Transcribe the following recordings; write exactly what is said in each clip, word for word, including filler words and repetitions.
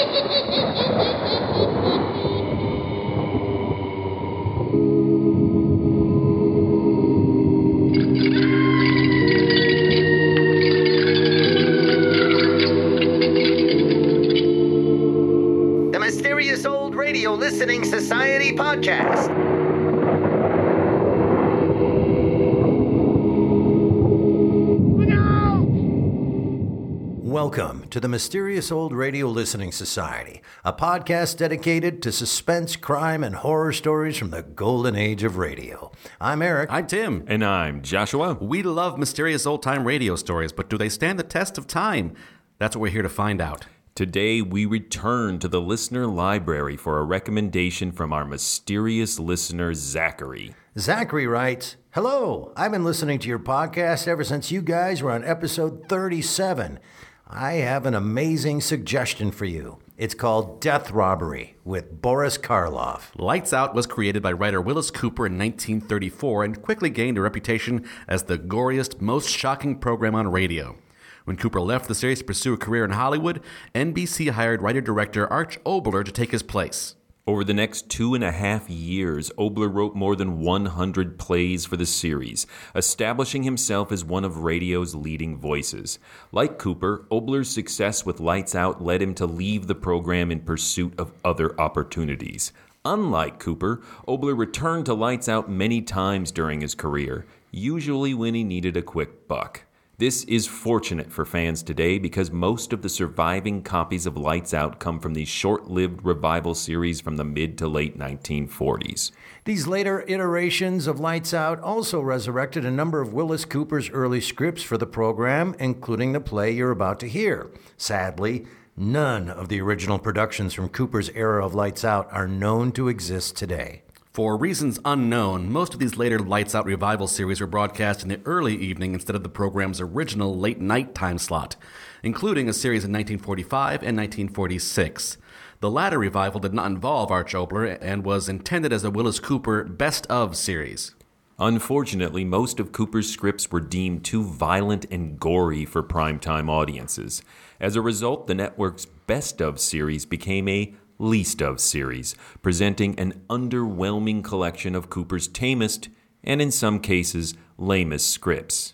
The Mysterious Old Radio Listening Society podcast. Welcome to the Mysterious Old Radio Listening Society, a podcast dedicated to suspense, crime, and horror stories from the golden age of radio. I'm Eric. I'm Tim. And I'm Joshua. We love mysterious old-time radio stories, but do they stand the test of time? That's what we're here to find out. Today, we return to the listener library for a recommendation from our mysterious listener, Zachary. Zachary writes, "Hello, I've been listening to your podcast ever since you guys were on episode thirty-seven. I have an amazing suggestion for you. It's called Death Robbery with Boris Karloff." Lights Out was created by writer Willis Cooper in nineteen thirty-four and quickly gained a reputation as the goriest, most shocking program on radio. When Cooper left the series to pursue a career in Hollywood, N B C hired writer-director Arch Oboler to take his place. Over the next two and a half years, Oboler wrote more than one hundred plays for the series, establishing himself as one of radio's leading voices. Like Cooper, Oboler's success with Lights Out led him to leave the program in pursuit of other opportunities. Unlike Cooper, Oboler returned to Lights Out many times during his career, usually when he needed a quick buck. This is fortunate for fans today because most of the surviving copies of Lights Out come from these short-lived revival series from the mid to late nineteen forties. These later iterations of Lights Out also resurrected a number of Willis Cooper's early scripts for the program, including the play you're about to hear. Sadly, none of the original productions from Cooper's era of Lights Out are known to exist today. For reasons unknown, most of these later Lights Out revival series were broadcast in the early evening instead of the program's original late-night time slot, including a series in nineteen forty-five and nineteen forty-six. The latter revival did not involve Arch Oboler and was intended as a Willis Cooper best-of series. Unfortunately, most of Cooper's scripts were deemed too violent and gory for primetime audiences. As a result, the network's best-of series became a least of series, presenting an underwhelming collection of Cooper's tamest, and in some cases, lamest scripts.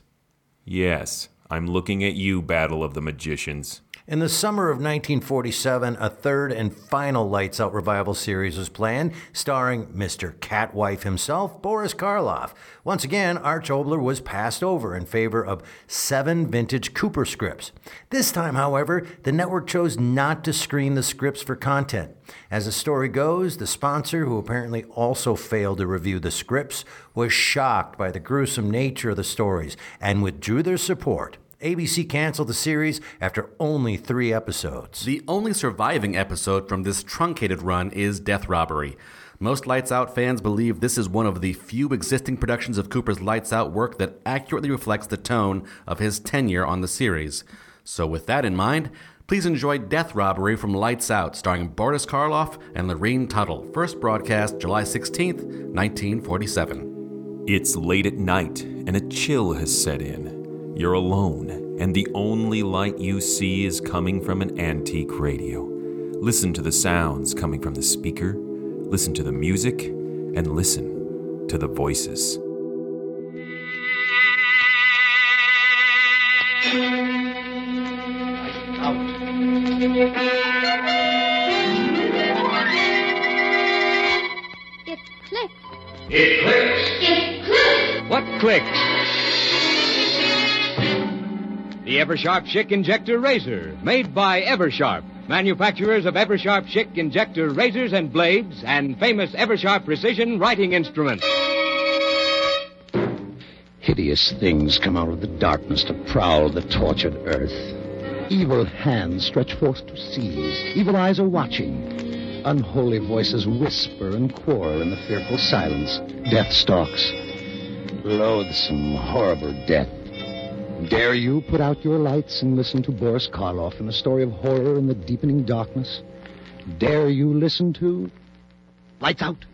Yes, I'm looking at you, Battle of the Magicians. In the summer of nineteen forty-seven, a third and final Lights Out revival series was planned, starring Mister Catwife himself, Boris Karloff. Once again, Arch Oboler was passed over in favor of seven vintage Cooper scripts. This time, however, the network chose not to screen the scripts for content. As the story goes, the sponsor, who apparently also failed to review the scripts, was shocked by the gruesome nature of the stories and withdrew their support. A B C canceled the series after only three episodes. The only surviving episode from this truncated run is Death Robbery. Most Lights Out fans believe this is one of the few existing productions of Cooper's Lights Out work that accurately reflects the tone of his tenure on the series. So with that in mind, please enjoy Death Robbery from Lights Out, starring Boris Karloff and Lorene Tuttle. First broadcast July sixteenth, nineteen forty-seven. It's late at night, and a chill has set in. You're alone, and the only light you see is coming from an antique radio. Listen to the sounds coming from the speaker, listen to the music, and listen to the voices. It clicks. It clicks. It clicks. What clicks? The Eversharp Schick Injector Razor, made by Eversharp, manufacturers of Eversharp Schick Injector Razors and Blades, and famous Eversharp Precision Writing Instruments. Hideous things come out of the darkness to prowl the tortured earth. Evil hands stretch forth to seize. Evil eyes are watching. Unholy voices whisper and quarrel in the fearful silence. Death stalks. Loathsome, horrible death. Dare you put out your lights and listen to Boris Karloff in a story of horror in the deepening darkness? Dare you listen to Lights Out?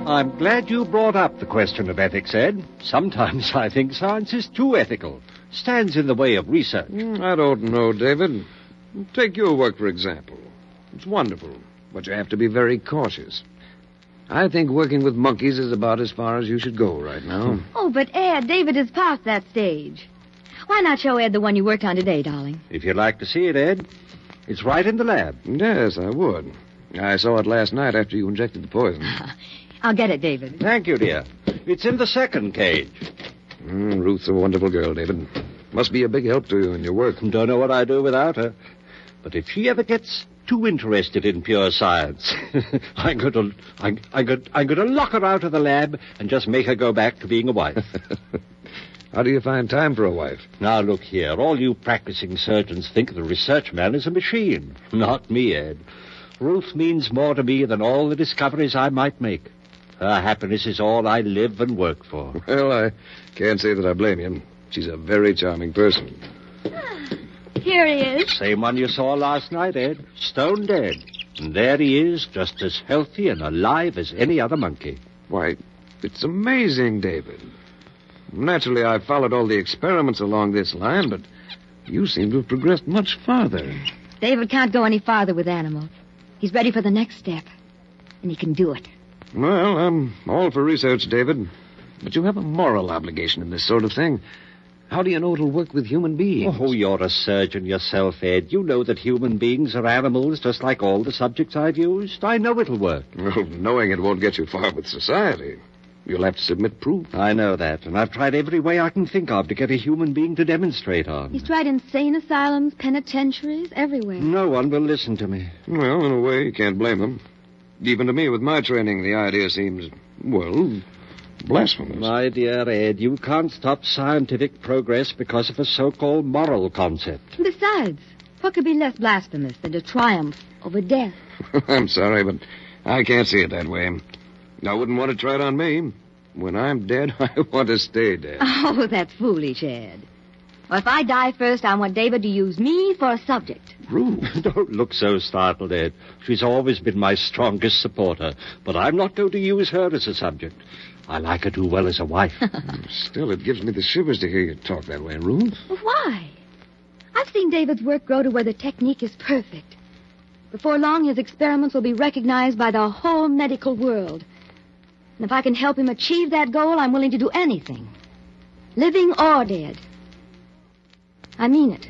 I'm glad you brought up the question of ethics, Ed. Sometimes I think science is too ethical. Stands in the way of research. Mm, I don't know, David. Take your work, for example. It's wonderful, but you have to be very cautious. I think working with monkeys is about as far as you should go right now. Oh, but Ed, David is past that stage. Why not show Ed the one you worked on today, darling? If you'd like to see it, Ed, it's right in the lab. Yes, I would. I saw it last night after you injected the poison. I'll get it, David. Thank you, dear. It's in the second cage. Mm, Ruth's a wonderful girl, David. Must be a big help to you in your work. Don't know what I'd do without her. But if she ever gets too interested in pure science, I'm going to, I'm, I'm, going, I'm going to lock her out of the lab and just make her go back to being a wife. How do you find time for a wife? Now, look here. All you practicing surgeons think the research man is a machine. Not me, Ed. Ruth means more to me than all the discoveries I might make. Her happiness is all I live and work for. Well, I can't say that I blame you. She's a very charming person. Here he is. Same one you saw last night, Ed. Stone dead. And there he is, just as healthy and alive as any other monkey. Why, it's amazing, David. Naturally, I've followed all the experiments along this line, but you seem to have progressed much farther. David can't go any farther with animals. He's ready for the next step, and he can do it. Well, I'm all for research, David. But you have a moral obligation in this sort of thing. How do you know it'll work with human beings? Oh, you're a surgeon yourself, Ed. You know that human beings are animals just like all the subjects I've used. I know it'll work. Well, knowing it won't get you far with society. You'll have to submit proof. I know that, and I've tried every way I can think of to get a human being to demonstrate on. He's tried insane asylums, penitentiaries, everywhere. No one will listen to me. Well, in a way, you can't blame them. Even to me, with my training, the idea seems, well, blasphemous. My dear Ed, you can't stop scientific progress because of a so-called moral concept. Besides, what could be less blasphemous than to triumph over death? I'm sorry, but I can't see it that way. I wouldn't want to try it on me. When I'm dead, I want to stay dead. Oh, that's foolish, Ed. Well, if I die first, I want David to use me for a subject. Ruth. Don't look so startled, Ed. She's always been my strongest supporter, but I'm not going to use her as a subject. I like her too well as a wife. Still, it gives me the shivers to hear you talk that way, Ruth. Why? I've seen David's work grow to where the technique is perfect. Before long, his experiments will be recognized by the whole medical world. And if I can help him achieve that goal, I'm willing to do anything. Living or dead. I mean it.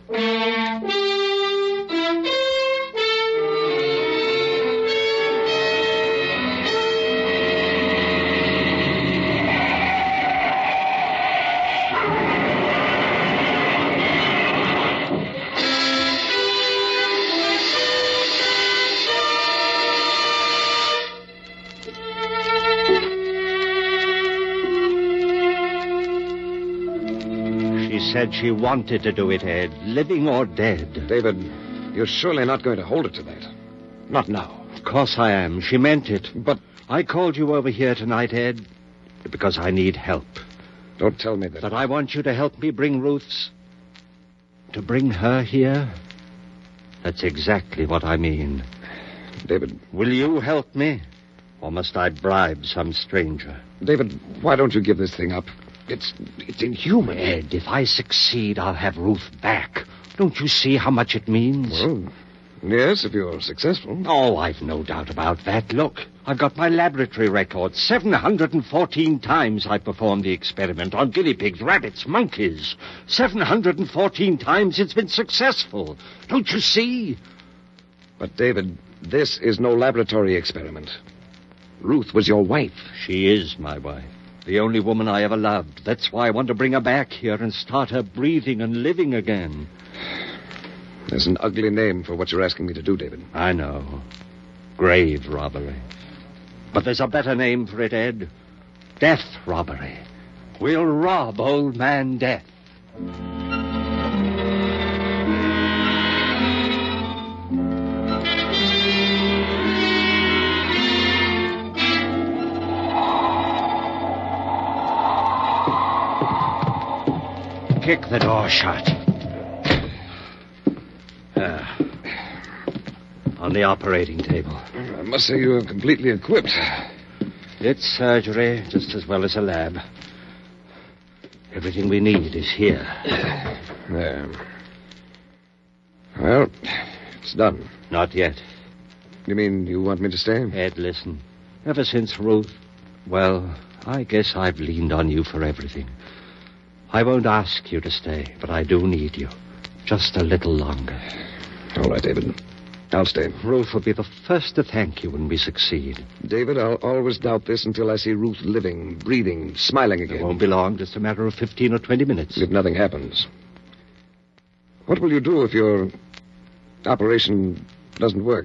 Said she wanted to do it, Ed, living or dead. David, you're surely not going to hold her to that. Not now. Of course I am. She meant it. But I called you over here tonight, Ed, because I need help. Don't tell me that. That I want you to help me bring Ruth's... To bring her here? That's exactly what I mean. David... Will you help me? Or must I bribe some stranger? David, why don't you give this thing up? It's it's inhuman. Ed, if I succeed, I'll have Ruth back. Don't you see how much it means? Well, yes, if you're successful. Oh, I've no doubt about that. Look, I've got my laboratory record. seven hundred fourteen times I performed the experiment on guinea pigs, rabbits, monkeys. seven hundred fourteen times it's been successful. Don't you see? But, David, this is no laboratory experiment. Ruth was your wife. She is my wife. The only woman I ever loved. That's why I want to bring her back here and start her breathing and living again. There's an ugly name for what you're asking me to do, David. I know. Grave robbery. But there's a better name for it, Ed. Death robbery. We'll rob old man Death. Kick the door shut. Ah. On the operating table. I must say you're completely equipped. It's surgery just as well as a lab. Everything we need is here. There. Well, it's done. Not yet. You mean you want me to stay? Ed, listen. Ever since Ruth... Well, I guess I've leaned on you for everything. I won't ask you to stay, but I do need you. Just a little longer. All right, David. I'll stay. Ruth will be the first to thank you when we succeed. David, I'll always doubt this until I see Ruth living, breathing, smiling again. It won't be long, just a matter of fifteen or twenty minutes. If nothing happens. What will you do if your operation doesn't work?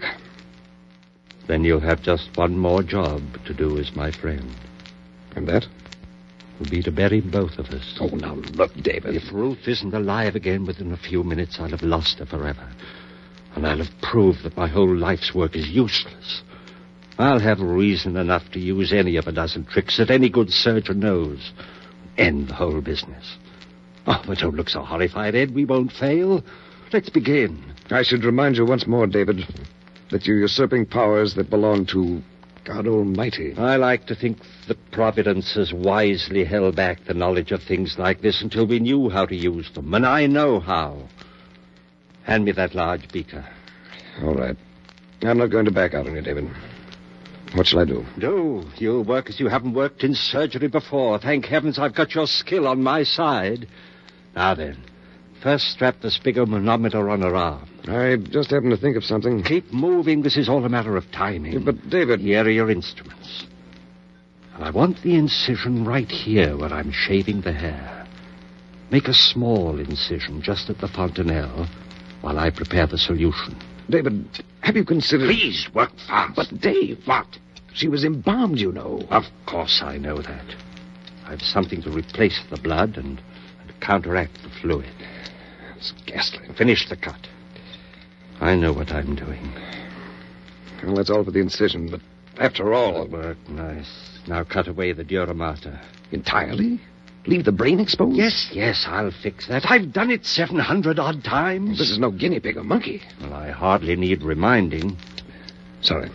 Then you'll have just one more job to do as my friend. And that? Will be to bury both of us. Oh, now look, David. If Ruth isn't alive again within a few minutes, I'll have lost her forever. And I'll have proved that my whole life's work is useless. I'll have reason enough to use any of a dozen tricks that any good surgeon knows. End the whole business. Oh, but don't look so horrified, Ed. We won't fail. Let's begin. I should remind you once more, David, that you're usurping powers that belong to God Almighty. I like to think that Providence has wisely held back the knowledge of things like this until we knew how to use them, and I know how. Hand me that large beaker. All right. I'm not going to back out on you, David. What shall I do? Do. You'll work as you haven't worked in surgery before. Thank heavens I've got your skill on my side. Now then, first strap the sphygmomanometer on her arm. I just happened to think of something. Keep moving. This is all a matter of timing. Yeah, but, David... Here are your instruments. And I want the incision right here where I'm shaving the hair. Make a small incision just at the fontanelle while I prepare the solution. David, have you considered... Please, work fast. But, Dave... What? She was embalmed, you know. Of course I know that. I've something to replace the blood and, and counteract the fluid. It's ghastly. Finish the cut. I know what I'm doing. Well, that's all for the incision, but after all... That'll work nice. Now cut away the dura mater. Entirely? Leave the brain exposed? Yes, yes, I'll fix that. I've done it seven hundred odd times. This is no guinea pig or monkey. Well, I hardly need reminding. Sorry.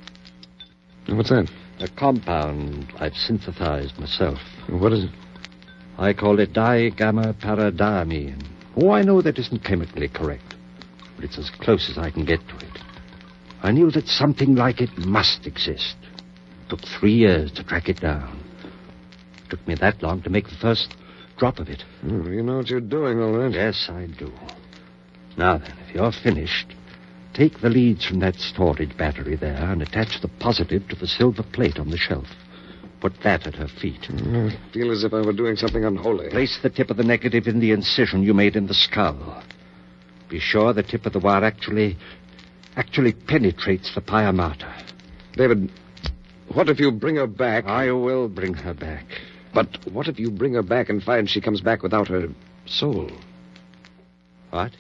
What's that? A compound I've synthesized myself. What is it? I call it digamma-paradiamine. Oh, I know that isn't chemically correct, but it's as close as I can get to it. I knew that something like it must exist. It took three years to track it down. It took me that long to make the first drop of it. Oh, you know what you're doing, all right. Yes, I do. Now then, if you're finished, take the leads from that storage battery there and attach the positive to the silver plate on the shelf. Put that at her feet. I feel as if I were doing something unholy. Place the tip of the negative in the incision you made in the skull. Be sure the tip of the wire actually... actually penetrates the pia mater. David, what if you bring her back? I will bring her back. But what if you bring her back and find she comes back without her soul? What?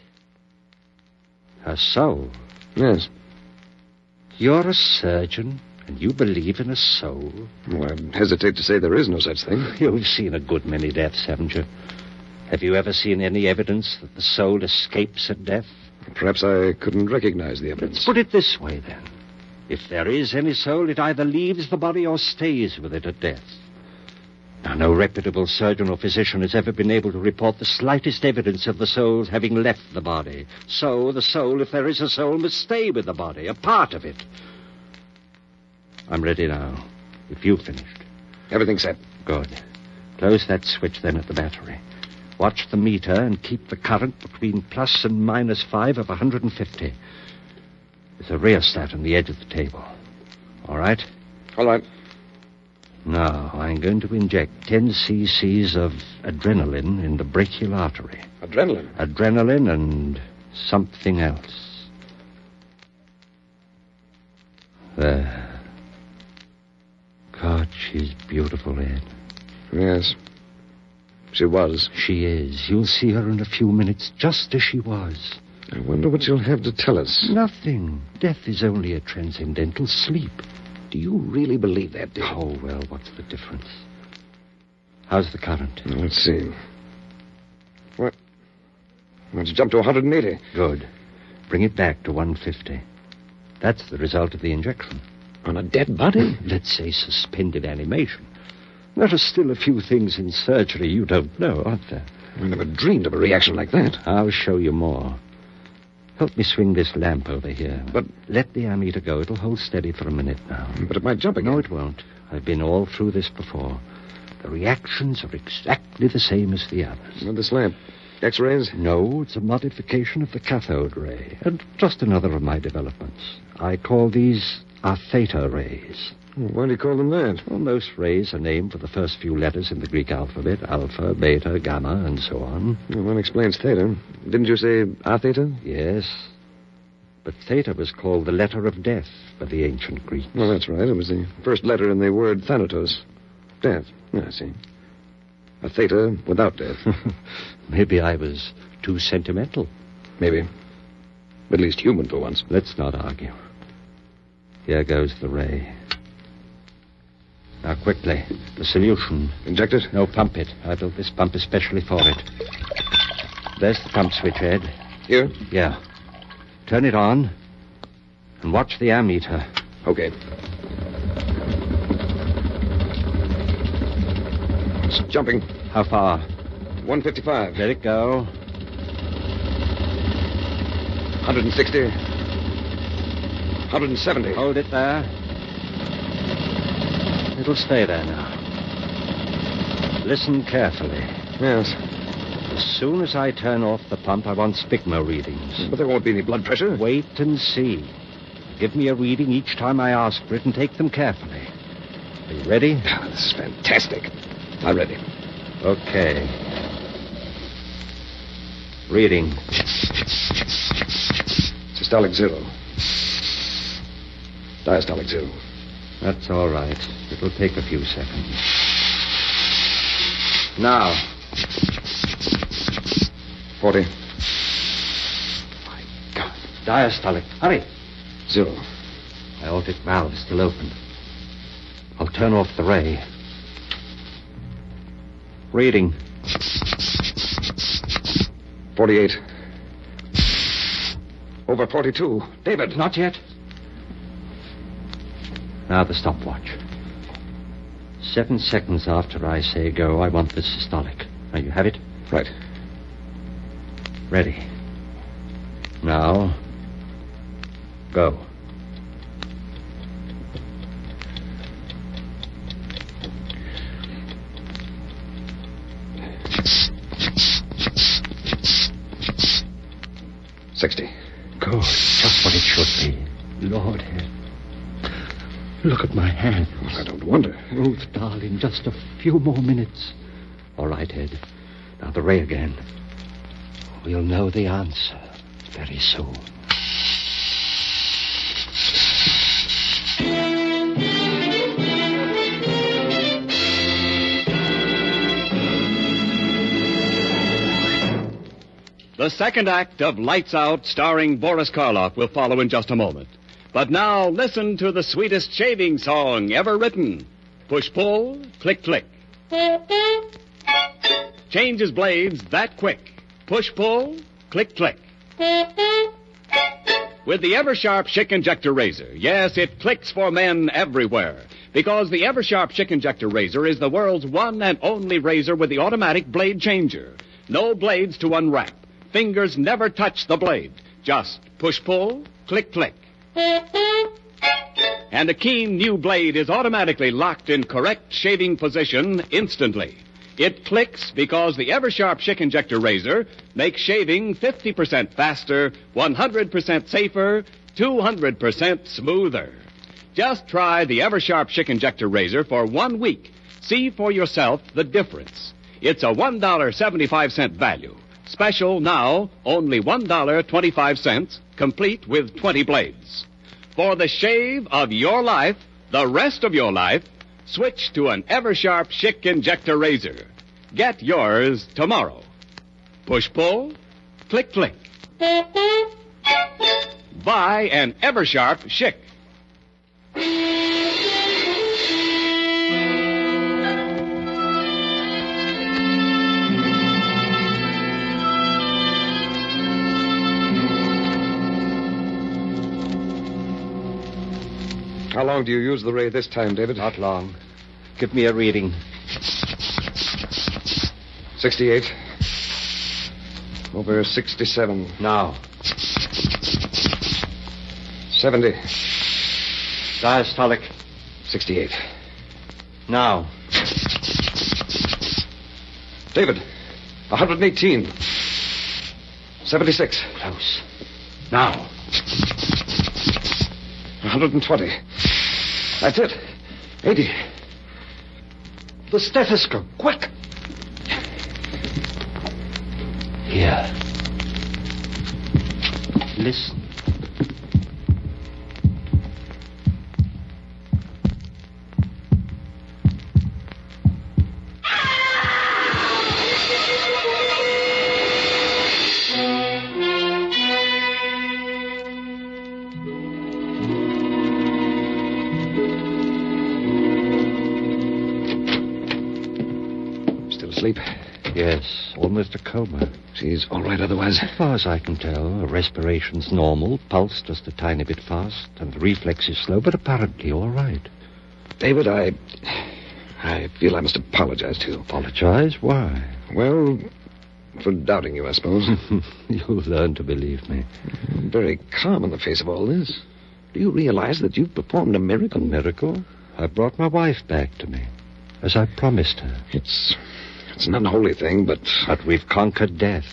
Her soul? Yes. You're a surgeon, and you believe in a soul? Well, I hesitate to say there is no such thing. You've seen a good many deaths, haven't you? Have you ever seen any evidence that the soul escapes at death? Perhaps I couldn't recognize the evidence. Let's put it this way, then. If there is any soul, it either leaves the body or stays with it at death. Now, no reputable surgeon or physician has ever been able to report the slightest evidence of the soul's having left the body. So, the soul, if there is a soul, must stay with the body, a part of it. I'm ready now, if you've finished. Everything's set. Good. Close that switch, then, at the battery. Watch the meter and keep the current between plus and minus five of one hundred fifty. There's a rheostat on the edge of the table. All right? All right. Now, I'm going to inject ten cc's of adrenaline in the brachial artery. Adrenaline? Adrenaline and something else. There. God, she's beautiful, Ed. Yes. She was. She is. You'll see her in a few minutes, just as she was. I wonder what she'll have to tell us. Nothing. Death is only a transcendental sleep. Do you really believe that, David? Oh, well, what's the difference? How's the current? Well, let's see. What? Well, it's jumped to one hundred eighty. Good. Bring it back to one fifty. That's the result of the injection. On a dead body? Let's say suspended animation. There are still a few things in surgery you don't know, aren't there? I never dreamed of a reaction like that. I'll show you more. Help me swing this lamp over here. But... Let the ammeter go. It'll hold steady for a minute now. But it might jump again. No, it won't. I've been all through this before. The reactions are exactly the same as the others. Well, this lamp. X-rays? No, it's a modification of the cathode ray. And just another of my developments. I call these our theta rays. Why do you call them that? Well, most rays are named for the first few letters in the Greek alphabet. Alpha, beta, gamma, and so on. Well, that explains theta. Didn't you say a theta? Yes. But theta was called the letter of death by the ancient Greeks. Well, that's right. It was the first letter in the word thanatos. Death. I see. A theta without death. Maybe I was too sentimental. Maybe. At least human for once. Let's not argue. Here goes the ray. Now, quickly. The solution. Inject it? No, pump it. I built this pump especially for it. There's the pump switch, Ed. Here? Yeah. Turn it on. And watch the ammeter. Okay. It's jumping. How far? one fifty-five. Let it go. one sixty. one seventy. Hold it there. It'll stay there now. Listen carefully. Yes. As soon as I turn off the pump, I want Spigma readings. But there won't be any blood pressure. Wait and see. Give me a reading each time I ask for it and take them carefully. Are you ready? Oh, this is fantastic. I'm ready. Okay. Reading. Systolic zero. Diastolic zero. That's all right. It'll take a few seconds. Now. Forty. My God. Diastolic. Hurry. Zero. My aortic valve is still open. I'll turn off the ray. Reading. Forty-eight. Over forty-two. David. Not yet. Now the stopwatch. Seven seconds after I say go, I want the systolic. Now you have it? Right. Ready. Now, go. Sixty. Good. Just what it should be. Lord, look at my hand. Well, I don't wonder. Ruth, darling, just a few more minutes. All right, Ed. Now the ray again. We'll know the answer very soon. The second act of Lights Out, starring Boris Karloff, will follow in just a moment. But now, listen to the sweetest shaving song ever written. Push-pull, click-click. Changes blades that quick. Push-pull, click-click. With the Eversharp Schick Injector Razor, yes, it clicks for men everywhere. Because the Eversharp Schick Injector Razor is the world's one and only razor with the automatic blade changer. No blades to unwrap. Fingers never touch the blade. Just push-pull, click-click. And a keen new blade is automatically locked in correct shaving position instantly. It clicks because the Eversharp Schick Injector Razor makes shaving fifty percent faster, one hundred percent safer, two hundred percent smoother. Just try the Eversharp Schick Injector Razor for one week. See for yourself the difference. It's a one dollar and seventy-five cents value. Special now, only one dollar and twenty-five cents, complete with twenty blades. For the shave of your life, the rest of your life, switch to an Eversharp Schick Injector Razor. Get yours tomorrow. Push-pull, click-click. Buy an Eversharp Schick. How long do you use the ray this time, David? Not long. Give me a reading. sixty-eight. Over sixty-seven. Now. seventy. Diastolic. sixty-eight. Now. David, one hundred eighteen. seventy-six. Close. Now. one hundred twenty. That's it. eighty. The stethoscope. Quick. Here. Listen. Sleep? Yes, almost a coma. She's all right otherwise? As far as I can tell, her respiration's normal, pulse just a tiny bit fast, and the reflex is slow, but apparently all right. David, I... I feel I must apologize to you. Apologize? Why? Well, for doubting you, I suppose. You'll learn to believe me. Very calm in the face of all this. Do you realize that you've performed a miracle? A miracle? I brought my wife back to me, as I promised her. It's... It's an unholy thing, but... But we've conquered death.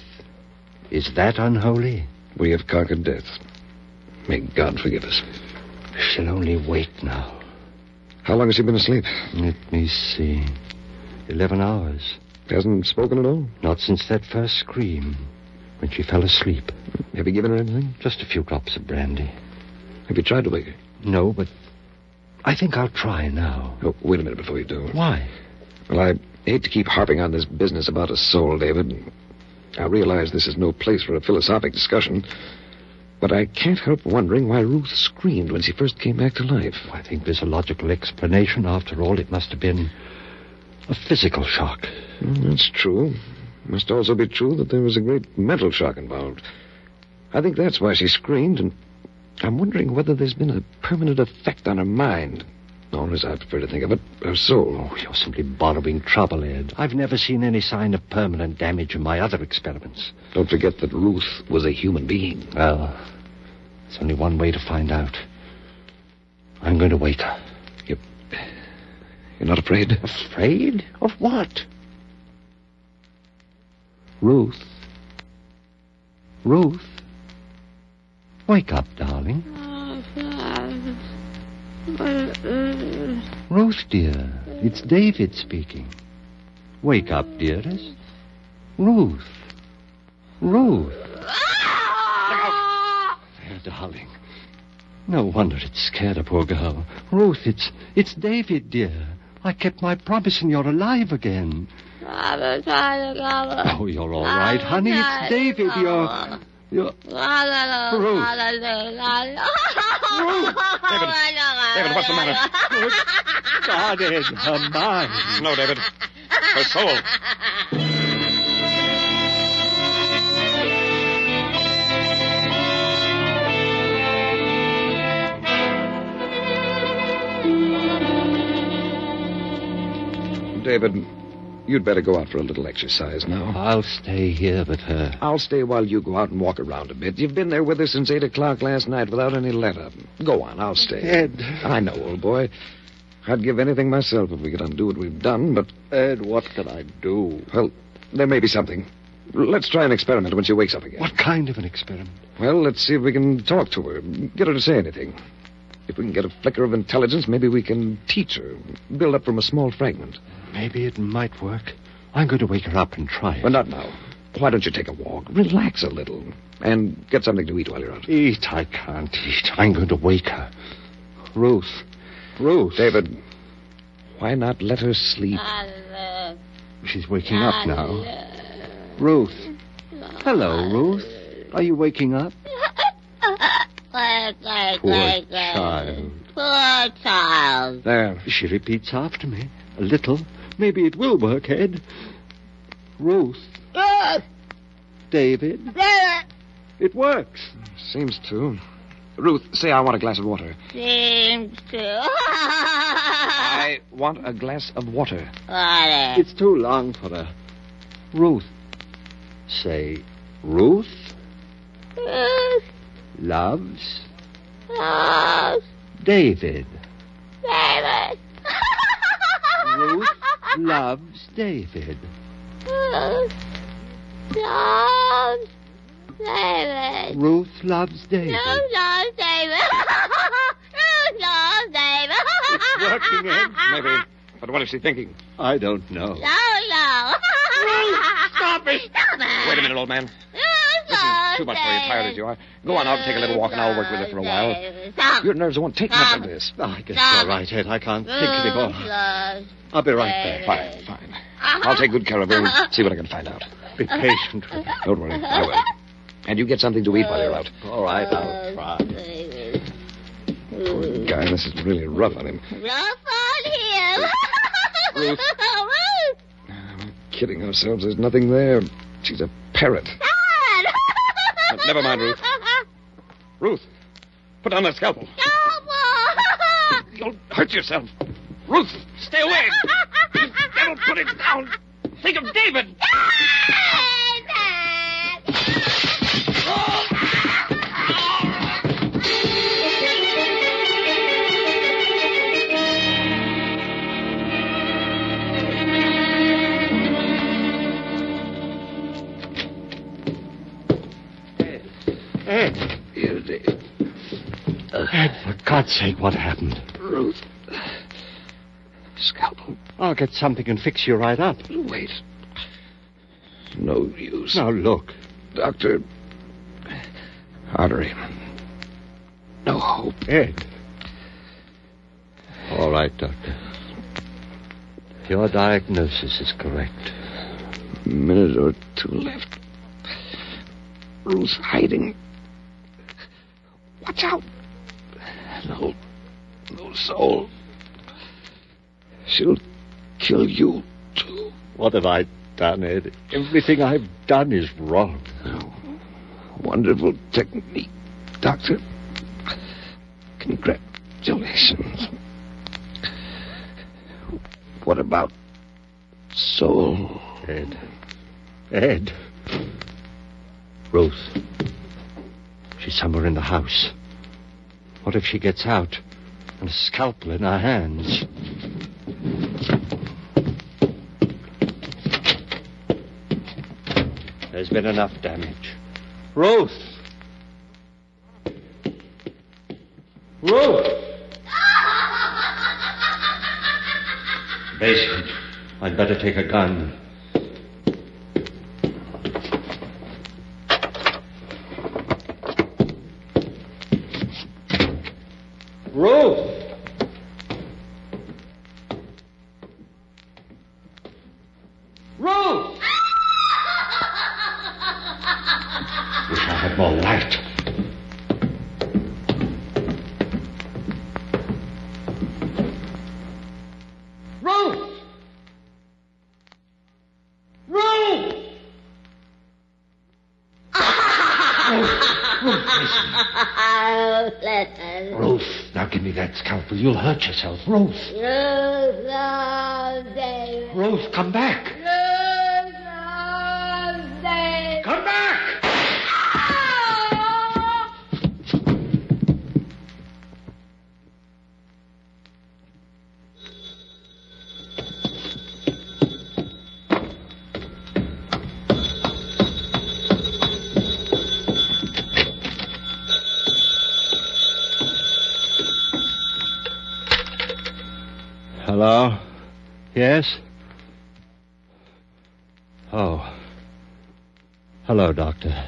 Is that unholy? We have conquered death. May God forgive us. She'll only wake now. How long has she been asleep? Let me see. Eleven hours. Hasn't spoken at all? Not since that first scream, when she fell asleep. Have you given her anything? Just a few drops of brandy. Have you tried to wake her? No, but I think I'll try now. Oh, wait a minute before you do. Why? Well, I hate to keep harping on this business about a soul, David. I realize this is no place for a philosophic discussion, but I can't help wondering why Ruth screamed when she first came back to life. I think there's a logical explanation. After all, it must have been a physical shock. Mm, that's true. It must also be true that there was a great mental shock involved. I think that's why she screamed, and I'm wondering whether there's been a permanent effect on her mind. Or, as I prefer to think of it, her soul. Oh, you're simply borrowing trouble, Ed. I've never seen any sign of permanent damage in my other experiments. Don't forget that Ruth was a human being. Well, there's only one way to find out. I'm going to wake her. You... You're not afraid? Afraid? Of what? Ruth. Ruth. Wake up, darling. Ruth, dear, it's David speaking. Wake up, dearest. Ruth. Ruth. There, darling. No wonder it scared a poor girl. Ruth, it's it's David, dear. I kept my promise and you're alive again. Oh, you're all right, honey. It's David. You're... You're... Ruth. Ruth. David. David, what's the matter? Good God, Ed, her mind. No, David. Her soul. David, you'd better go out for a little exercise now. I'll stay here with her. I'll stay while you go out and walk around a bit. You've been there with her since eight o'clock last night without any let-up. Go on, I'll stay. Ed. I know, old boy. I'd give anything myself if we could undo what we've done, but... Ed, what can I do? Well, there may be something. Let's try an experiment when she wakes up again. What kind of an experiment? Well, let's see if we can talk to her, get her to say anything. If we can get a flicker of intelligence, maybe we can teach her, build up from a small fragment. Maybe it might work. I'm going to wake her up and try it. But not now. Why don't you take a walk? Relax a little. And get something to eat while you're out. Eat? I can't eat. I'm going to wake her. Ruth. Ruth. David, why not let her sleep? She's waking up now. Ruth. Hello, Ruth. Are you waking up? Poor child. Poor child. There. She repeats after me. A little. Maybe it will work, Ed. Ruth. David. It works. Seems to. Ruth, say I want a glass of water. Seems to. I want a glass of water. Water. It's too long for a... Ruth. Say, Ruth Ruth. loves Loves. David. David. Ruth loves David. Ruth. Loves. David. Ruth loves David. Ruth loves David. Ruth loves David. It's working, Ed. Maybe. But what is she thinking? I don't know. No, no. Stop it! Stop it. Wait a minute, old man. Ruth This is loves too much for you, tired as you are. Go on out and take a little walk, and I'll work with her for a while. David. Stop. Your nerves won't take much of this. Oh, I guess Stop. you're right, Ed. I can't think anymore. Ruth loves I'll be right back. David. Fine, fine. I'll take good care of her and see what I can find out. Be patient with me. Don't worry, I will. And you get something to eat while you're out. All right, I'll try. David. Poor guy, this is really rough on him. Rough on him. Ruth. Ruth. We're kidding ourselves. There's nothing there. She's a parrot. Dad. Uh, never mind, Ruth. Ruth, put down that scalpel. Scalpel. You'll hurt yourself. Ruth, stay away. Devil, put it down. Think of David. Ed. Here, David. Ed, for God's sake, what happened? Ruth. Scalpel. I'll get something and fix you right up. Wait. No use. Now, look. Doctor. Artery. No hope. Ed. All right, Doctor. Your diagnosis is correct. A minute or two left. Ruth's hiding. Watch out. No. No soul. She'll kill you, too. What have I done, Ed? Everything I've done is wrong. Oh, wonderful technique, Doctor. Congratulations. What about soul? Ed. Ed. Ruth. She's somewhere in the house. What if she gets out and a scalpel in her hands? There's been enough damage. Ruth! Ruth! Basement. I'd better take a gun. Ruth! Ruth! Wish I had more light. Ruth! Ruth! Listen. Ruth, now give me that scalpel. You'll hurt yourself. Ruth! Ruth loves David. Ruth, come back! Ruth loves David. Come back! Hello? Yes? Oh. Hello, Doctor.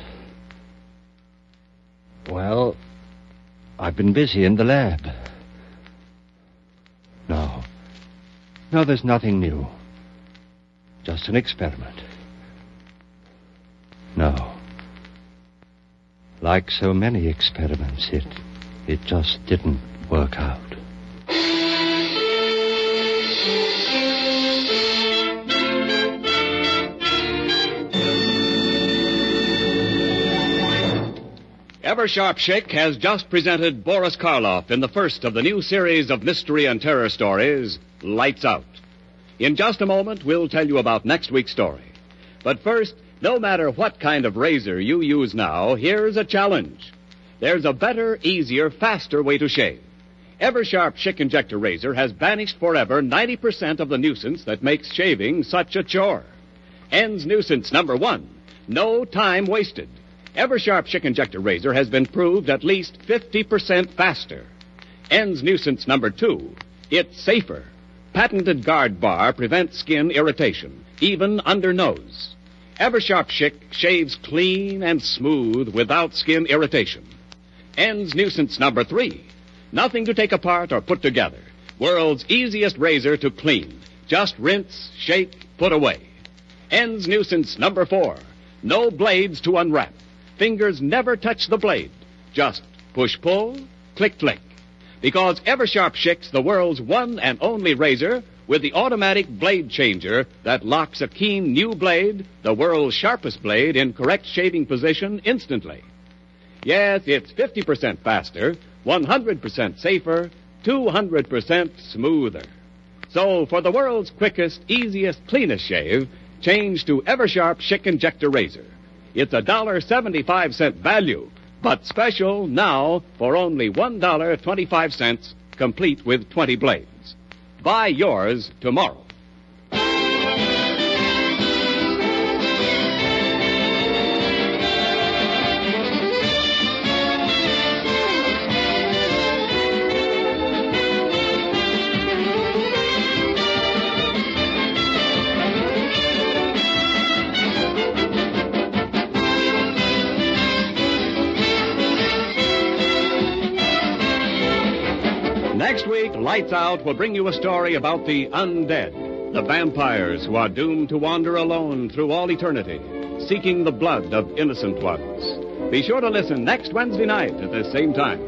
Well, I've been busy in the lab. No. No, there's nothing new. Just an experiment. No. Like so many experiments, it it just didn't work out. Eversharp Schick has just presented Boris Karloff in the first of the new series of mystery and terror stories, Lights Out. In just a moment, we'll tell you about next week's story. But first, no matter what kind of razor you use now, here's a challenge. There's a better, easier, faster way to shave. Eversharp Schick Injector Razor has banished forever ninety percent of the nuisance that makes shaving such a chore. Ends nuisance number one, no time wasted. Eversharp Schick Injector Razor has been proved at least fifty percent faster. Ends nuisance number two, it's safer. Patented guard bar prevents skin irritation, even under nose. Eversharp Schick shaves clean and smooth without skin irritation. Ends nuisance number three, nothing to take apart or put together. World's easiest razor to clean. Just rinse, shake, put away. Ends nuisance number four, no blades to unwrap. Fingers never touch the blade. Just push-pull, click-click. Because Eversharp Schick's the world's one and only razor with the automatic blade changer that locks a keen new blade, the world's sharpest blade, in correct shaving position instantly. Yes, it's fifty percent faster, one hundred percent safer, two hundred percent smoother. So for the world's quickest, easiest, cleanest shave, change to Eversharp Schick Injector Razor. It's a one dollar and seventy-five cents value, but special now for only one dollar and twenty-five cents, complete with twenty blades. Buy yours tomorrow. Next week, Lights Out will bring you a story about the undead, the vampires who are doomed to wander alone through all eternity, seeking the blood of innocent ones. Be sure to listen next Wednesday night at this same time.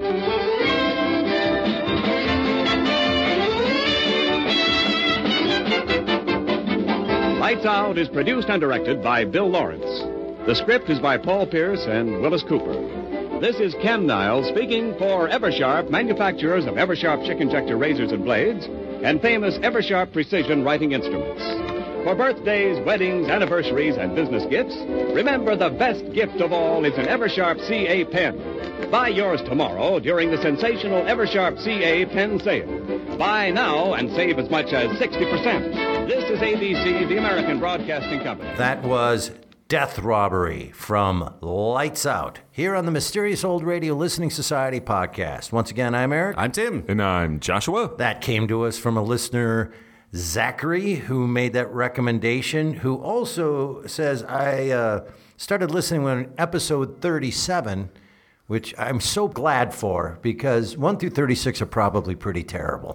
Lights Out is produced and directed by Bill Lawrence. The script is by Paul Pierce and Willis Cooper. This is Ken Niles speaking for Eversharp, manufacturers of Eversharp Schick Injector razors and blades, and famous Eversharp precision writing instruments. For birthdays, weddings, anniversaries, and business gifts, remember the best gift of all is an Eversharp C A pen. Buy yours tomorrow during the sensational Eversharp C A pen sale. Buy now and save as much as sixty percent. This is A B C, the American Broadcasting Company. That was Death Robbery from Lights Out, here on the Mysterious Old Radio Listening Society podcast. Once again, I'm Eric. I'm Tim. And I'm Joshua. That came to us from a listener, Zachary, who made that recommendation, who also says, I uh, started listening on episode thirty-seven, which I'm so glad for, because one through thirty-six are probably pretty terrible.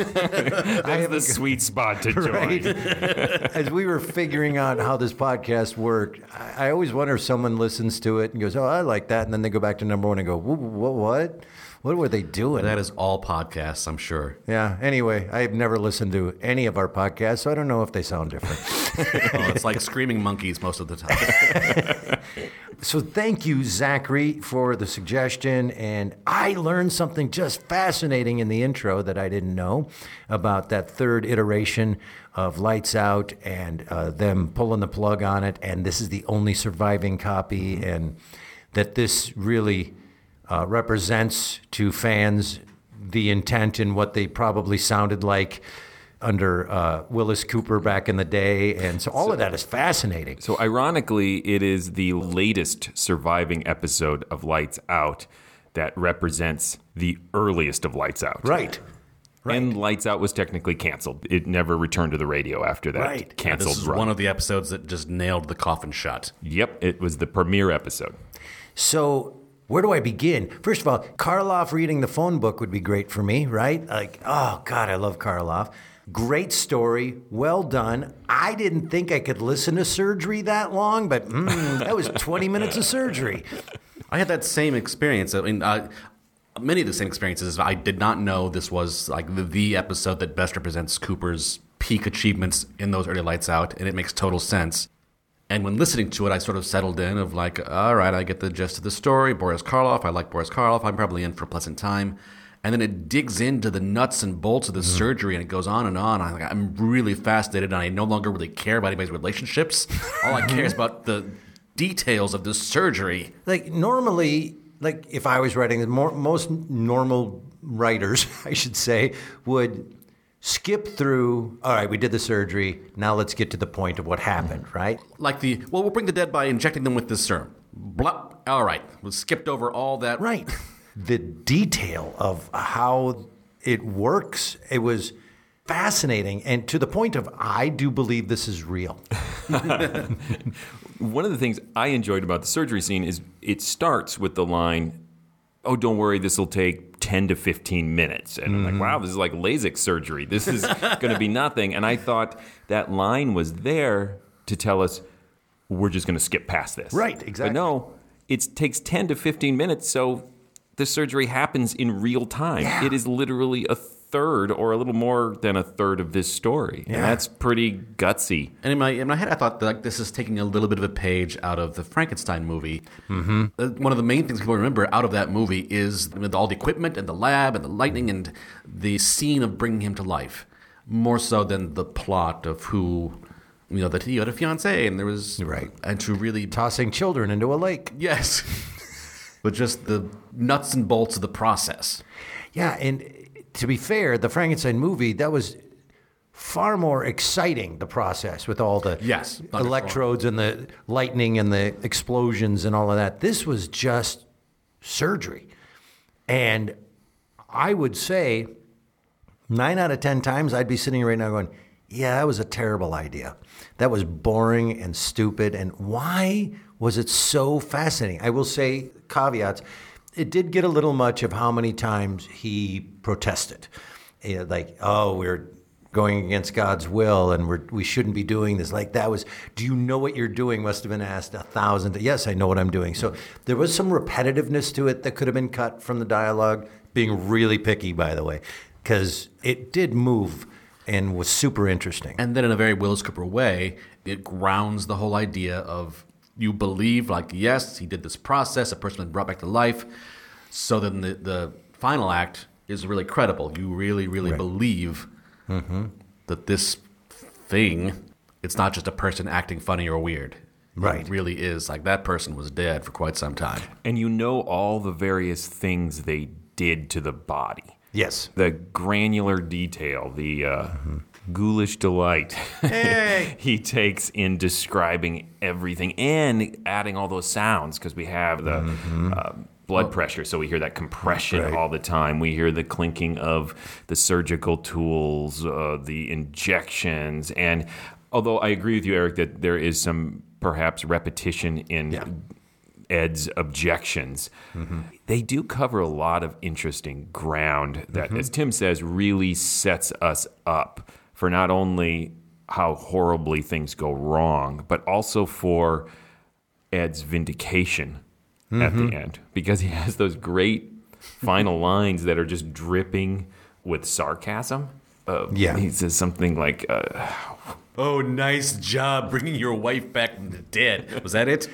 That's the sweet spot to join. Right? As we were figuring out how this podcast worked, I, I always wonder if someone listens to it and goes, oh, I like that, and then they go back to number one and go, what? What? What were they doing? That is all podcasts, I'm sure. Yeah. Anyway, I've never listened to any of our podcasts, so I don't know if they sound different. Oh, it's like screaming monkeys most of the time. So thank you, Zachary, for the suggestion. And I learned something just fascinating in the intro that I didn't know about that third iteration of Lights Out and uh, them pulling the plug on it. And this is the only surviving copy, and that this really uh, represents to fans the intent and what they probably sounded like under uh, Willis Cooper back in the day. And so all so, of that is fascinating. So ironically, it is the latest surviving episode of Lights Out that represents the earliest of Lights Out. Right. Right. And Lights Out was technically canceled. It never returned to the radio after that right. canceled yeah, this is run. One of the episodes that just nailed the coffin shut. Yep, it was the premiere episode. So where do I begin? First of all, Karloff reading the phone book would be great for me, right? Like, oh, God, I love Karloff. Great story. Well done. I didn't think I could listen to surgery that long, but mm, that was twenty minutes of surgery. I had that same experience. I mean, uh, many of the same experiences. I did not know this was like the, the episode that best represents Cooper's peak achievements in those early Lights Out, and it makes total sense. And when listening to it, I sort of settled in of like, all right, I get the gist of the story. Boris Karloff, I like Boris Karloff. I'm probably in for a pleasant time. And then it digs into the nuts and bolts of the mm-hmm. surgery, and it goes on and on. I'm, like, I'm really fascinated, and I no longer really care about anybody's relationships. All I care is about the details of the surgery. Like, normally, like, if I was writing, more, most normal writers, I should say, would skip through, all right, we did the surgery, now let's get to the point of what happened, mm-hmm. right? Like the, well, we'll bring the dead by injecting them with this serum. Blah. All right, we skipped over all that. Right. The detail of how it works, it was fascinating, and to the point of, I do believe this is real. One of the things I enjoyed about the surgery scene is it starts with the line, oh, don't worry, this will take ten to fifteen minutes. And mm-hmm. I'm like, wow, this is like LASIK surgery. This is going to be nothing. And I thought that line was there to tell us, we're just going to skip past this. Right, exactly. But no, it takes ten to fifteen minutes, so the surgery happens in real time. Yeah. It is literally a third or a little more than a third of this story. Yeah. And that's pretty gutsy. And in my in my head, I thought that, like, this is taking a little bit of a page out of the Frankenstein movie. Mm-hmm. Uh, one of the main things people remember out of that movie is with all the equipment and the lab and the lightning and the scene of bringing him to life, more so than the plot of who, you know, that he had a fiancée and there was right, and to really tossing children into a lake. Yes. But just the nuts and bolts of the process. Yeah, and to be fair, the Frankenstein movie, that was far more exciting, the process, with all the yes, electrodes and the lightning and the explosions and all of that. This was just surgery. And I would say nine out of ten times I'd be sitting right now going, yeah, that was a terrible idea. That was boring and stupid. And why was it so fascinating? I will say, caveats, it did get a little much of how many times he protested. You know, like, oh, we're going against God's will and we're, we shouldn't be doing this. Like, that was, do you know what you're doing? Must have been asked a thousand. Yes, I know what I'm doing. So there was some repetitiveness to it that could have been cut from the dialogue, being really picky, by the way, because it did move and was super interesting. And then in a very Willis Cooper way, it grounds the whole idea of, you believe, like, yes, he did this process, a person was brought back to life. So then the, the final act is really credible. You really, really right. believe mm-hmm. that this thing, it's not just a person acting funny or weird. Right. It really is. Like, that person was dead for quite some time. And you know all the various things they did to the body. Yes. The granular detail, the uh, mm-hmm. ghoulish delight hey. he takes in describing everything and adding all those sounds, because we have the mm-hmm. uh, blood pressure, so we hear that compression right. all the time. We hear the clinking of the surgical tools, uh, the injections. And although I agree with you, Eric, that there is some perhaps repetition in yeah. Ed's objections, mm-hmm. they do cover a lot of interesting ground that, mm-hmm. as Tim says, really sets us up for not only how horribly things go wrong, but also for Ed's vindication mm-hmm. at the end, because he has those great final lines that are just dripping with sarcasm. Uh, yeah. He says something like, uh, oh, nice job bringing your wife back from the dead. Was that it?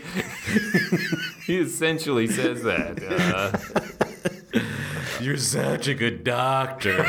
He essentially says that. Uh, You're such a good doctor.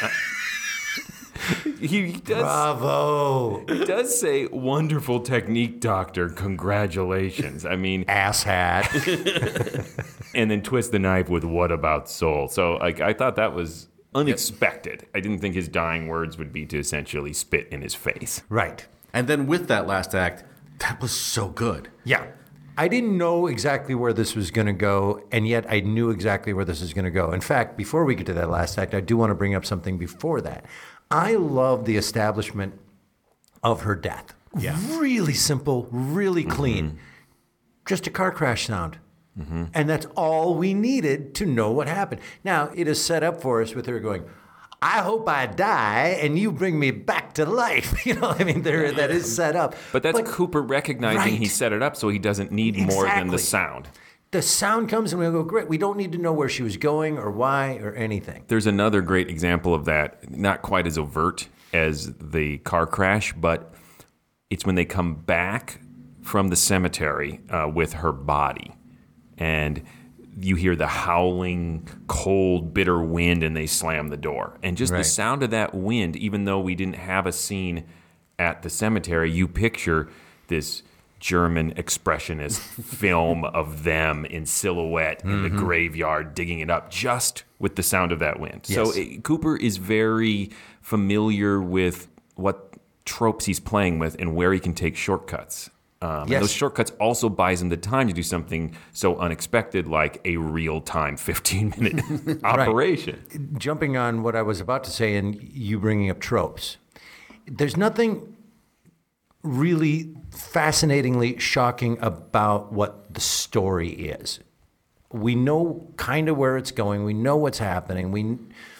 He does, Bravo. He does say, wonderful technique, doctor. Congratulations. I mean, asshat. And then twist the knife with, what about soul? So like, I thought that was unexpected. I didn't think his dying words would be to essentially spit in his face. Right. And then with that last act, that was so good. Yeah. I didn't know exactly where this was going to go, and yet I knew exactly where this is going to go. In fact, before we get to that last act, I do want to bring up something before that. I love the establishment of her death. Yeah. Really simple, really clean. Mm-hmm. Just a car crash sound. Mm-hmm. And that's all we needed to know what happened. Now, it is set up for us with her going, I hope I die and you bring me back to life. You know, I mean, there that is set up. But that's but, Cooper recognizing right. he set it up so he doesn't need exactly. more than the sound. The sound comes and we go, great. We don't need to know where she was going or why or anything. There's another great example of that, not quite as overt as the car crash, but it's when they come back from the cemetery uh, with her body. And you hear the howling, cold, bitter wind, and they slam the door. And just Right. the sound of that wind, even though we didn't have a scene at the cemetery, you picture this German expressionist film of them in silhouette in the graveyard digging it up just with the sound of that wind. So Yes. it, Cooper is very familiar with what tropes he's playing with and where he can take shortcuts. Um, Yes. And those shortcuts also buys him the time to do something so unexpected like a real-time fifteen-minute operation. Jumping on what I was about to say and you bringing up tropes, there's nothing really fascinatingly shocking about what the story is. We know kind of where it's going. We know what's happening. We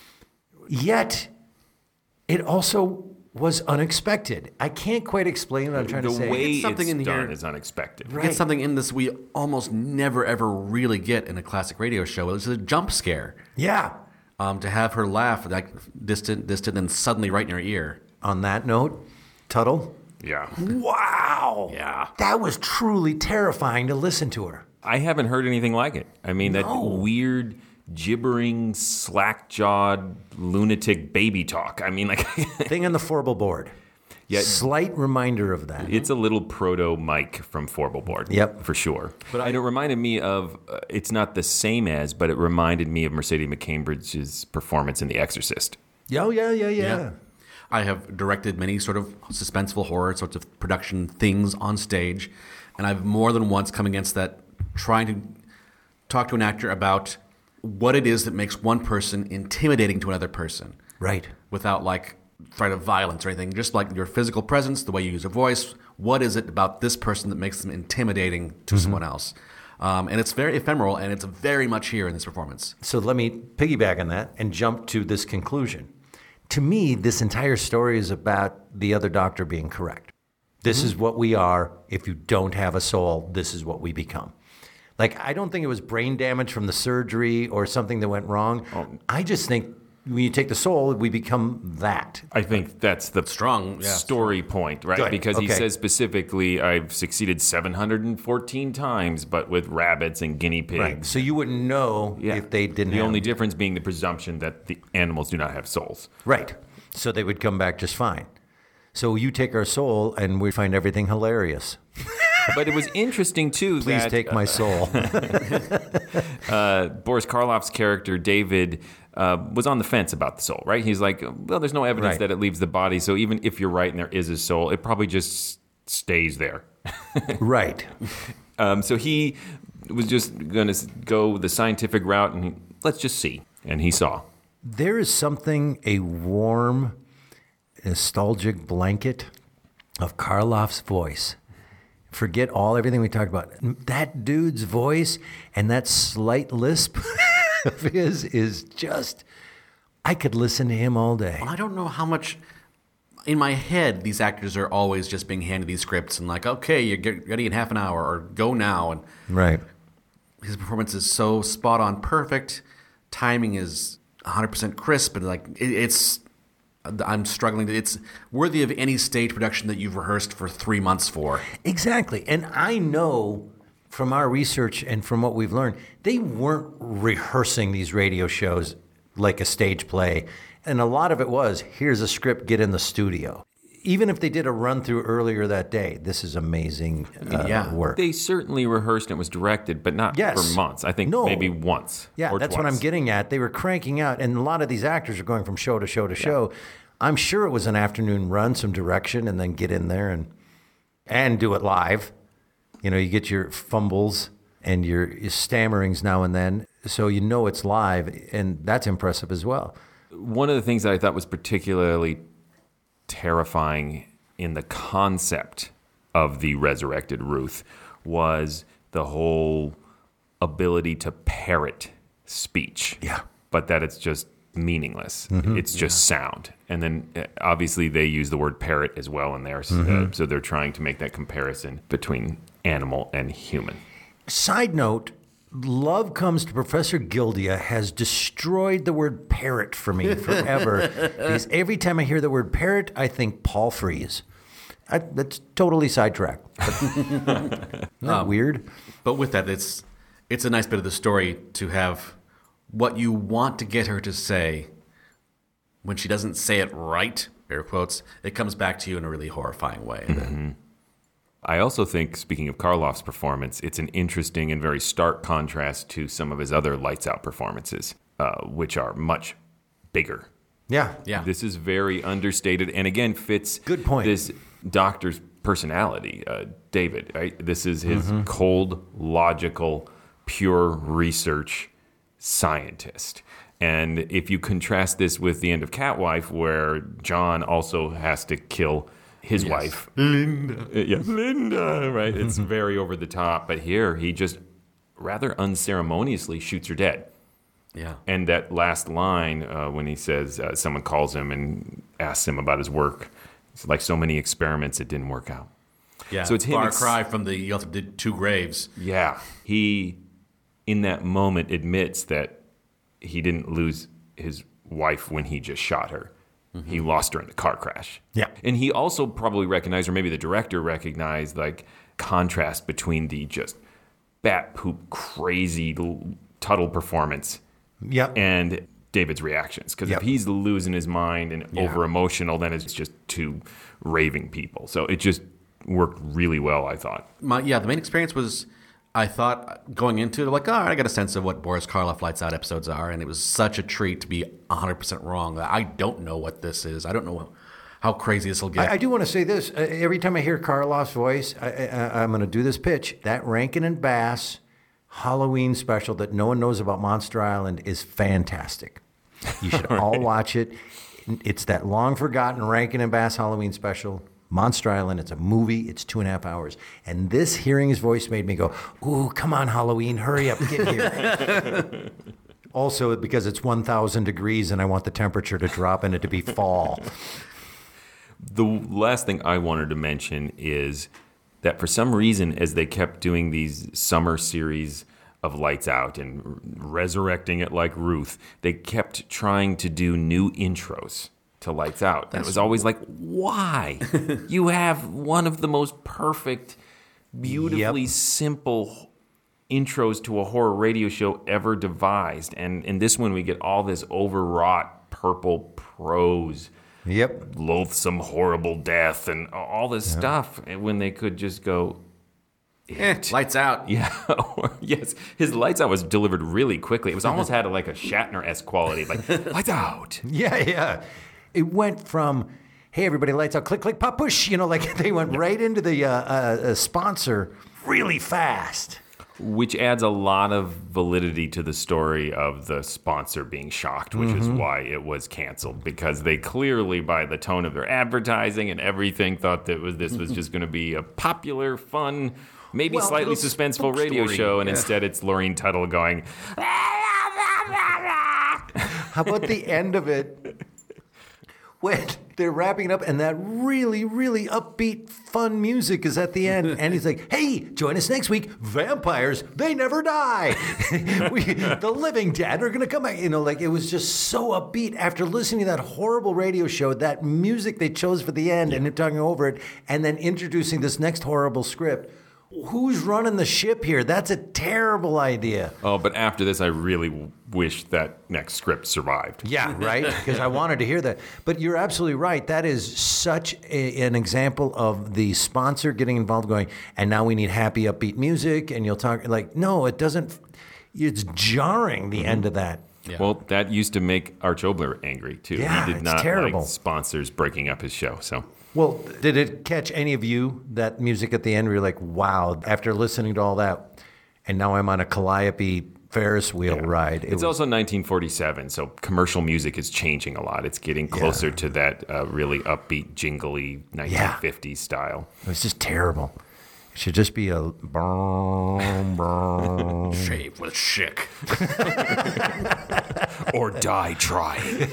yet it also was unexpected. I can't quite explain what I'm trying the to say. way It's something it's in done here- is unexpected. We get something in this we almost never ever really get in a classic radio show. It's a jump scare. Yeah. Um, to have her laugh like distant, distant, then suddenly right in her ear. On that note, Tuttle. Yeah. Wow. Yeah. That was truly terrifying to listen to her. I haven't heard anything like it. I mean, that No. weird, gibbering, slack-jawed, lunatic baby talk. I mean, like... Thing on the Forble board. Yeah. Slight reminder of that. It's a little proto Mike from Forbleboard. Yep. For sure. But and it reminded me of, uh, it's not the same as, but it reminded me of Mercedes McCambridge's performance in The Exorcist. Oh, yeah, yeah, yeah. I have directed many sort of suspenseful horror sorts of production things on stage, and I've more than once come against that trying to talk to an actor about what it is that makes one person intimidating to another person. Right. Without like threat of violence or anything, just like your physical presence, the way you use a voice. What is it about this person that makes them intimidating to someone else? Um, and it's very ephemeral, and it's very much here in this performance. So let me piggyback on that and jump to this conclusion. To me, this entire story is about the other doctor being correct. This is what we are. If you don't have a soul, this is what we become. Like, I don't think it was brain damage from the surgery or something that went wrong. I just think when you take the soul, we become that. I think that's the Strong, yeah. story point, right? Good. Because he Okay. says specifically, I've succeeded seven hundred fourteen times, but with rabbits and guinea pigs. Right. So you wouldn't know Yeah. if they didn't The have only difference being the presumption that the animals do not have souls. Right. So they would come back just fine. So you take our soul and we find everything hilarious. But it was interesting, too, Please that take my soul. uh, Boris Karloff's character, David, uh, was on the fence about the soul, right? He's like, well, there's no evidence Right. that it leaves the body, so even if you're right and there is a soul, it probably just stays there. Right. Um, so he was just going to go the scientific route and he, let's just see. And he saw. There is something, a warm, nostalgic blanket of Karloff's voice. Forget all everything we talked about. That dude's voice and that slight lisp of his is just, I could listen to him all day. I don't know how much. In my head, these actors are always just being handed these scripts and like, okay, you get ready in half an hour or go now. And Right. his performance is so spot on, perfect. Timing is one hundred percent crisp, and like it, it's. I'm struggling to. It's worthy of any stage production that you've rehearsed for three months for. Exactly. And I know from our research and from what we've learned, they weren't rehearsing these radio shows like a stage play. And a lot of it was, here's a script, get in the studio. Even if they did a run through earlier that day, this is amazing uh, Yeah. work. They certainly rehearsed and it was directed, but not Yes. for months. I think No. maybe once. Yeah, or that's twice. what I'm getting at. They were cranking out, and a lot of these actors are going from show to show to show. I'm sure it was an afternoon run, some direction, and then get in there and and do it live. You know, you get your fumbles and your, your stammerings now and then, so you know it's live, and that's impressive as well. One of the things that I thought was particularly terrifying in the concept of the resurrected Ruth was the whole ability to parrot speech. Yeah. But that it's just meaningless. Mm-hmm. It's just sound. And then uh, obviously they use the word parrot as well in there. So, Mm-hmm. uh, so they're trying to make that comparison between animal and human. Side note, Love Comes to Professor Gildia has destroyed the word parrot for me forever. Because every time I hear the word parrot, I think Paul Frees. I, that's totally sidetracked. Isn't that um, weird? But with that, it's it's a nice bit of the story to have what you want to get her to say. When she doesn't say it right, air quotes, it comes back to you in a really horrifying way. Mm-hmm. I also think, speaking of Karloff's performance, it's an interesting and very stark contrast to some of his other Lights Out performances, uh, which are much bigger. Yeah, yeah. This is very understated, and again fits Good point. this doctor's personality, uh, David. Right? This is his Mm-hmm. cold, logical, pure research scientist. And if you contrast this with the end of Catwife, where John also has to kill his yes. wife, Linda. Uh, yes, Linda, right? It's very over the top. But here, he just rather unceremoniously shoots her dead. Yeah. And that last line uh, when he says, uh, someone calls him and asks him about his work, it's like so many experiments, it didn't work out. Yeah, so it's him far ex- cry from the, you also did two graves. Yeah. He, in that moment, admits that he didn't lose his wife when he just shot her. Mm-hmm. He lost her in the car crash. Yeah. And he also probably recognized, or maybe the director recognized, like, contrast between the just bat poop crazy Tuttle performance Yep. and David's reactions. Because Yep. if he's losing his mind and Yeah. over-emotional, then it's just two raving people. So it just worked really well, I thought. My, yeah, the main experience was, I thought going into it, like, all right, I got a sense of what Boris Karloff Lights Out episodes are, and it was such a treat to be one hundred percent wrong. I don't know what this is. I don't know how crazy this will get. I, I do want to say this. Uh, every time I hear Karloff's voice, I, I, I'm going to do this pitch. That Rankin and Bass Halloween special that no one knows about Monster Island is fantastic. You should all watch it. It's that long-forgotten Rankin and Bass Halloween special, Monster Island. It's a movie. It's two and a half hours. And this, hearing his voice, made me go, ooh, come on, Halloween, hurry up, get here. Also, because it's one thousand degrees and I want the temperature to drop and it to be fall. The last thing I wanted to mention is that for some reason, as they kept doing these summer series of Lights Out and resurrecting it like Ruth, they kept trying to do new intros to Lights Out. And it was always like, why? You have one of the most perfect, beautifully Yep. simple intros to a horror radio show ever devised. And in this one, we get all this overwrought purple prose. Yep. Loathsome, horrible death, and all this yep. stuff. And when they could just go, eh, Lights Out. Yeah. Yes. His Lights Out was delivered really quickly. It was almost had a, like a Shatner-esque quality. Like, Lights Out. Yeah, yeah. It went from, hey, everybody, lights out, click, click, pop, push. You know, like they went right into the uh, uh, sponsor really fast. Which adds a lot of validity to the story of the sponsor being shocked, which mm-hmm. is why it was canceled. Because they clearly, by the tone of their advertising and everything, thought that was this was just going to be a popular, fun, maybe well, slightly suspenseful radio story. show. And yeah. instead it's Lorraine Tuttle going, how about the end of it? When they're wrapping it up and that really, really upbeat, fun music is at the end. And he's like, hey, join us next week. Vampires, they never die. we, the living dead are going to come back. You know, like it was just so upbeat after listening to that horrible radio show, that music they chose for the end yeah. and talking over it and then introducing this next horrible script. Who's running the ship here? That's a terrible idea. Oh, but after this, I really wish that next script survived. Yeah, right? Because I wanted to hear that. But you're absolutely right. That is such a, an example of the sponsor getting involved going, and now we need happy, upbeat music, and you'll talk, like, no, it doesn't, it's jarring, the mm-hmm. end of that. Yeah. Well, that used to make Arch Oboler angry, too. Yeah, he did it's not terrible. like sponsors breaking up his show, so... Well, did it catch any of you, that music at the end, where you're like, wow, after listening to all that, and now I'm on a Calliope Ferris wheel yeah. ride. It it's was... also nineteen forty-seven, so commercial music is changing a lot. It's getting closer yeah. to that uh, really upbeat, jingly nineteen fifties yeah. style. It was just terrible. It should just be a... Brum, brum. Shave with Schick. Or die trying.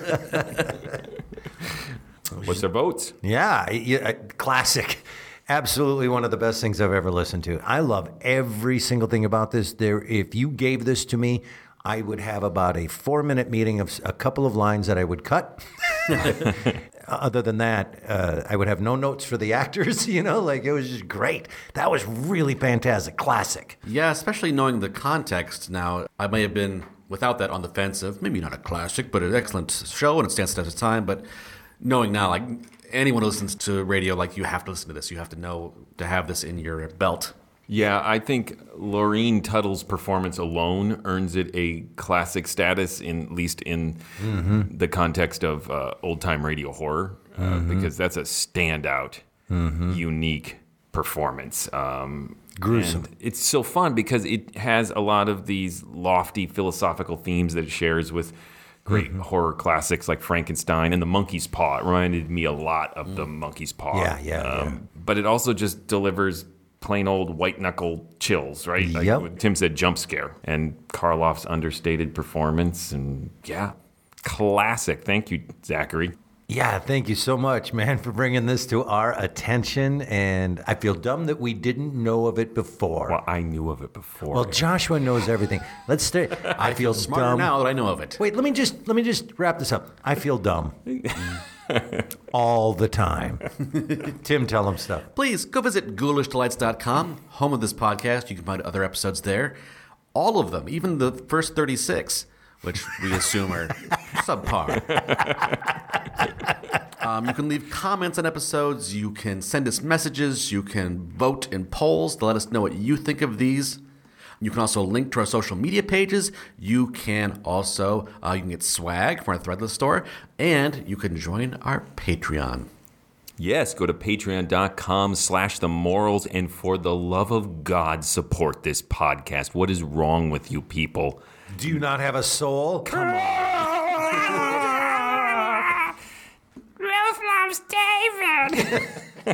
What's their votes? Yeah, yeah, classic. Absolutely one of the best things I've ever listened to. I love every single thing about this. There, if you gave this to me, I would have about a four-minute meeting of a couple of lines that I would cut. other than that, uh, I would have no notes for the actors, you know, like it was just great. That was really fantastic. Classic. Yeah, especially knowing the context now. I may have been, without that, on the fence of maybe not a classic, but an excellent show and it stands the test of time. But knowing now, like anyone who listens to radio, like you have to listen to this. You have to know to have this in your belt. Yeah, I think Lorene Tuttle's performance alone earns it a classic status, in, at least in mm-hmm. the context of uh, old-time radio horror, uh, mm-hmm. because that's a standout, mm-hmm. unique performance. Um, Gruesome. And it's so fun because it has a lot of these lofty philosophical themes that it shares with great mm-hmm. horror classics like Frankenstein and The Monkey's Paw. It reminded me a lot of mm. The Monkey's Paw. Yeah, yeah, um, yeah. But it also just delivers plain old white-knuckle chills, right? Like yep. what Tim said, jump scare. And Karloff's understated performance, and yeah, classic. Thank you, Zachary. Yeah, thank you so much, man, for bringing this to our attention. And I feel dumb that we didn't know of it before. Well, I knew of it before. Well, Joshua knows everything. Let's stay. I, I feel feel smarter dumb now that I know of it. Wait, let me just let me just wrap this up. I feel dumb. All the time. Tim, tell them stuff. Please go visit ghoulish delights dot com, home of this podcast. You can find other episodes there. All of them, even the first thirty-six, which we assume are subpar. um, you can leave comments on episodes. You can send us messages. You can vote in polls to let us know what you think of these. You can also link to our social media pages. You can also uh, you can get swag from our Threadless store, and you can join our Patreon. Yes, go to patreon.com slash the morals, and for the love of God, support this podcast. What is wrong with you people? Do you not have a soul? Come on. Ralph loves David.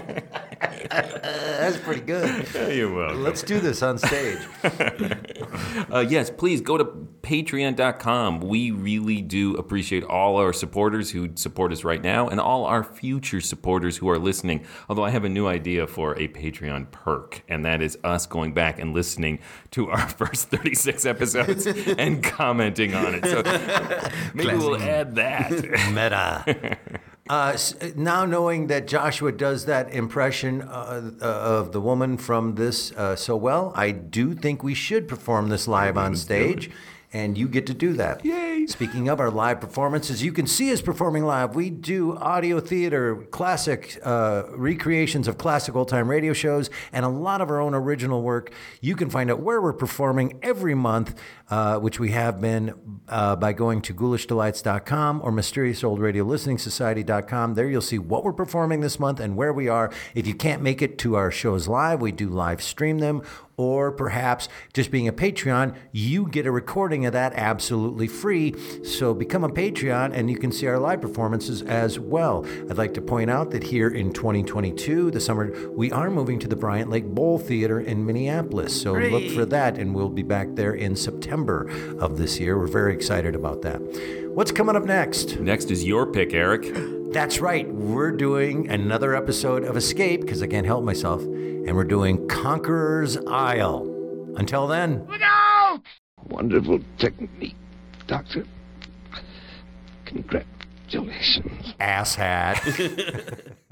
That's pretty good. You're welcome. Let's do this on stage. uh, yes, please go to patreon dot com. We really do appreciate all our supporters who support us right now and all our future supporters who are listening. Although I have a new idea for a Patreon perk, and that is us going back and listening to our first thirty-six episodes and commenting on it. So maybe Classic. We'll add that. Meta. Uh, now knowing that Joshua does that impression uh, uh, of the woman from this uh, so well, I do think we should perform this live on stage, and you get to do that. Yay! Speaking of our live performances, you can see us performing live. We do audio theater, classic uh, recreations of classic old-time radio shows, and a lot of our own original work. You can find out where we're performing every month, uh, which we have been uh, by going to ghoulish delights dot com or mysterious old radio listening society dot com. There you'll see what we're performing this month and where we are. If you can't make it to our shows live, we do live stream them. Or perhaps just being a Patreon, you get a recording of that absolutely free. So become a Patreon and you can see our live performances as well. I'd like to point out that here in twenty twenty-two, the summer, we are moving to the Bryant Lake Bowl Theater in Minneapolis. So Great. Look for that, and we'll be back there in September of this year. We're very excited about that. What's coming up next? Next is your pick, Eric. That's right. We're doing another episode of Escape, because I can't help myself. And we're doing Conqueror's Isle. Until then. Look out! Wonderful technique, Doctor. Congratulations. Asshat.